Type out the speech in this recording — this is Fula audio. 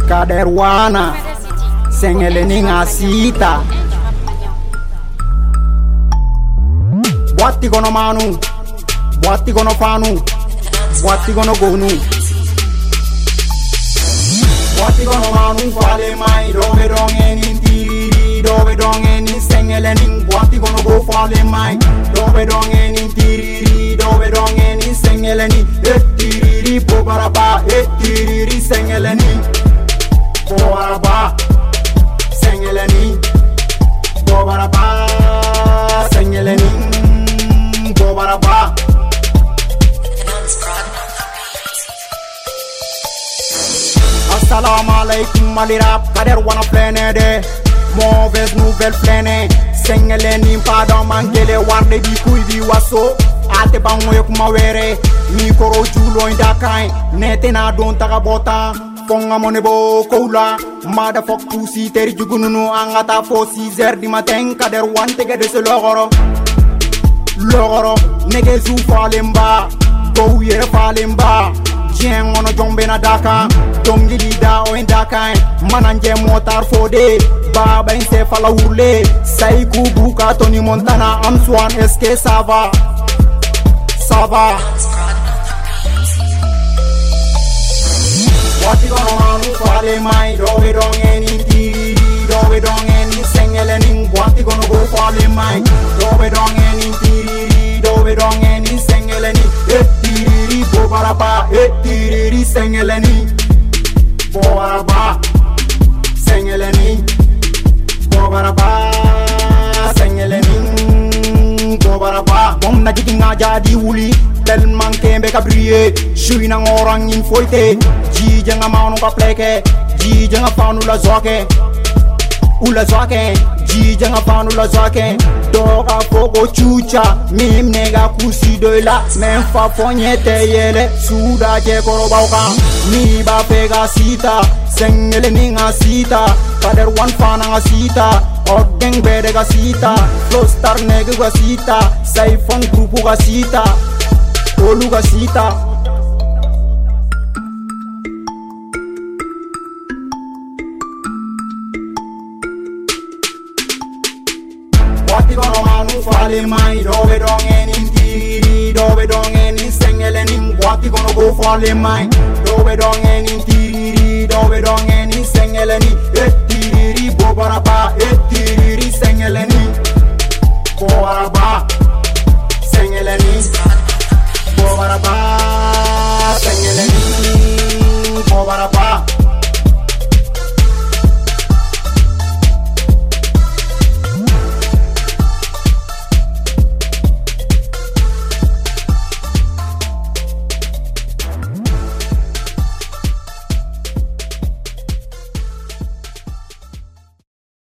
Kaderwana Sengele Sita Boati gono manu Boati gono fanu Boati gono gonu Boati gono manu fale mai Dove dongeni tiriri Dove dongeni sengele ning Boati gono go fale mai Dove dongeni tiriri Dove dongeni sengele ning tiriri Bobaraba tiriri sengele ning Bobaraba sengele ning Bobaraba sengele ning Bobaraba Assalamu alaikum malirap Kaderwana plene de Mauvaise nouvelle plene Sengele ning pardon mangele warde bi kuy bi waso Ate bangoye kuma were Mikoro julo indakai Nete na don taga bota Fonga monebo koula Motherfuck pussy teri jugununu Angata fo 6h du matin Kaderwan tege de se logoro Logoro Nege zu falemba Go yere falemba Jeng ono jombe na daka Dongi lida o indaka Mananje motar fode Baba inse fala urle Saiku buka Tony Montana I'm Swan SK Sava Sava Wati gono manu fale mai Dove dongeni tiriri Dove dongeni sengele ning Wati gono go fale mai Dove dongeni tiriri Dove dongeni sengele ning tiriri Bobaraba tiriri sengele ning Bobaraba sengele ning Bobaraba sengele ning Bobaraba Bom na jiki nga jadi wuli Tellement kembe ka briller Shui na ngorang in foite Jija nga maunu ka pleke Jija nga faunu la zoke Ula zoke Jija nga faunu la zoke Doga foko chucha Mim nega kusi de la Men fa fonyete yele Suda je koro bauka Mi ba pega sita Sengele ninga sita Kaderwan fana nga sita Ogeng bede ga sita Flow star nega ga sita Saifon grupu ga sita Olu ga sita Wati gono manu fale mai Dove dongeni tiriri Dove dongeni sengele ning Wati gono go fale mai Dove dongeni tiriri Dove